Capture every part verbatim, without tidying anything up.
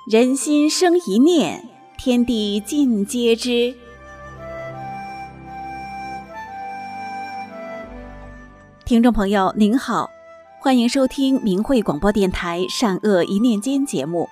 人心生一念，天地尽皆知。听众朋友您好，欢迎收听明慧广播电台善恶一念间节目。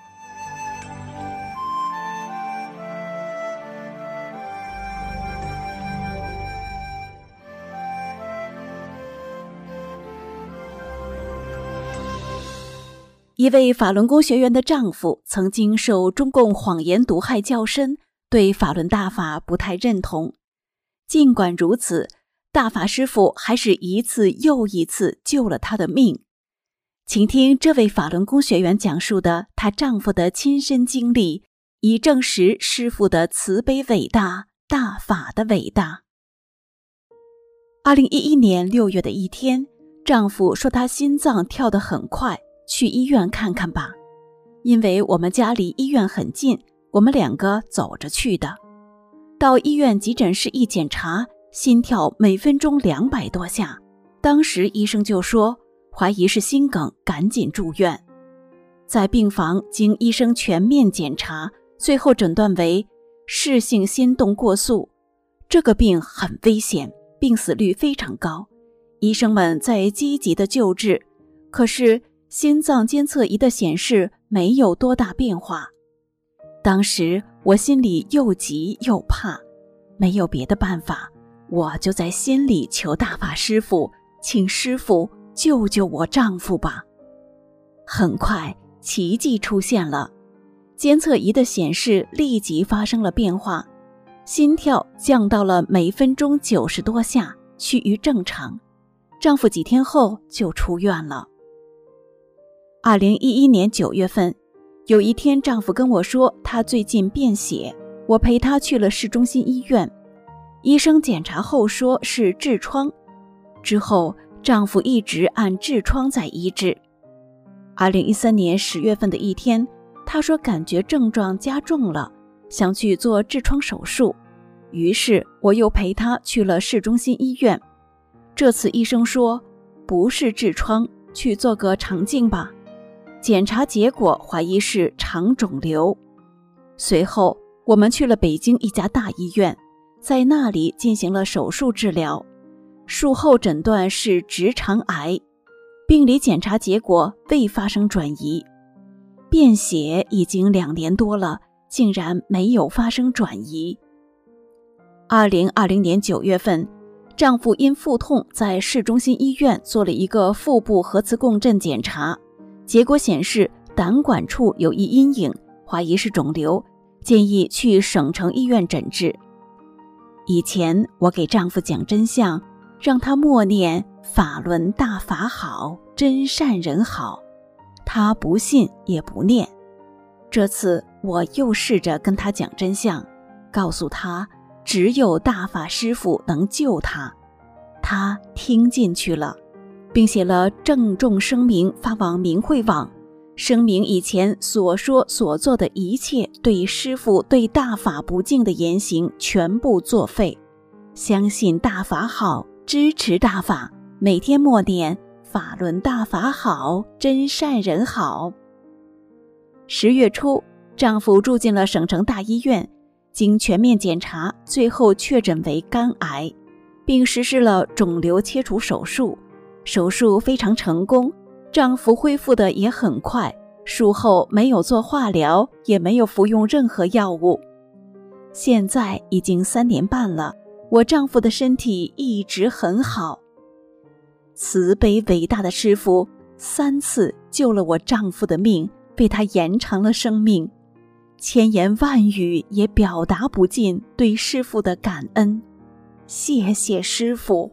一位法轮功学员的丈夫曾经受中共谎言毒害较深，对法轮大法不太认同。尽管如此，大法师父还是一次又一次救了他的命。请听这位法轮功学员讲述的她丈夫的亲身经历，以证实师父的慈悲伟大，大法的伟大。二零一一年六月的一天，丈夫说他心脏跳得很快，去医院看看吧。因为我们家离医院很近，我们两个走着去的。到医院急诊室一检查，心跳每分钟两百多下，当时医生就说怀疑是心梗，赶紧住院。在病房经医生全面检查，最后诊断为室性心动过速。这个病很危险，病死率非常高，医生们在积极的救治，可是心脏监测仪的显示没有多大变化。当时我心里又急又怕，没有别的办法，我就在心里求大法师父，请师父救救我丈夫吧。很快奇迹出现了，监测仪的显示立即发生了变化，心跳降到了每分钟九十多下，趋于正常。丈夫几天后就出院了。二零一一年九月份，有一天丈夫跟我说他最近便血，我陪他去了市中心医院，医生检查后说是痔疮，之后丈夫一直按痔疮在医治。二零一三年十月份的一天，他说感觉症状加重了，想去做痔疮手术，于是我又陪他去了市中心医院。这次医生说不是痔疮，去做个肠镜吧。检查结果怀疑是肠肿瘤。随后我们去了北京一家大医院，在那里进行了手术治疗，术后诊断是直肠癌，病理检查结果未发生转移。便血已经两年多了，竟然没有发生转移。二零二零年九月份，丈夫因腹痛在市中心医院做了一个腹部核磁共振检查，结果显示胆管处有一阴影，怀疑是肿瘤，建议去省城医院诊治。以前我给丈夫讲真相，让他默念法轮大法好，真善人好，他不信也不念。这次我又试着跟他讲真相，告诉他只有大法师父能救他。他听进去了，并写了郑重声明发往明慧网，声明以前所说所做的一切对师父对大法不敬的言行全部作废，相信大法好，支持大法，每天默念法轮大法好，真善人好。十月初，丈夫住进了省城大医院，经全面检查，最后确诊为肝癌，并实施了肿瘤切除手术。手术非常成功，丈夫恢复的也很快，术后没有做化疗，也没有服用任何药物。现在已经三年半了，我丈夫的身体一直很好。慈悲伟大的师父三次救了我丈夫的命，为他延长了生命，千言万语也表达不尽对师父的感恩。谢谢师父。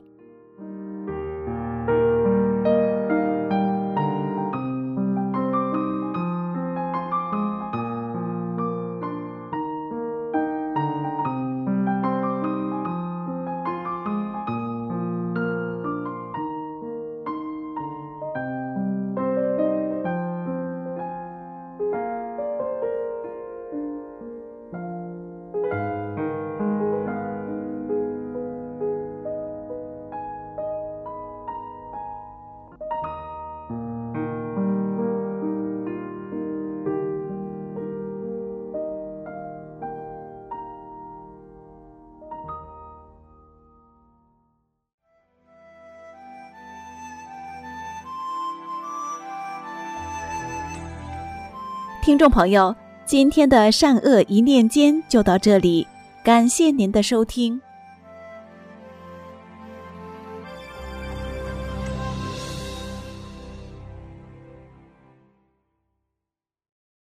听众朋友，今天的善恶一念间就到这里，感谢您的收听。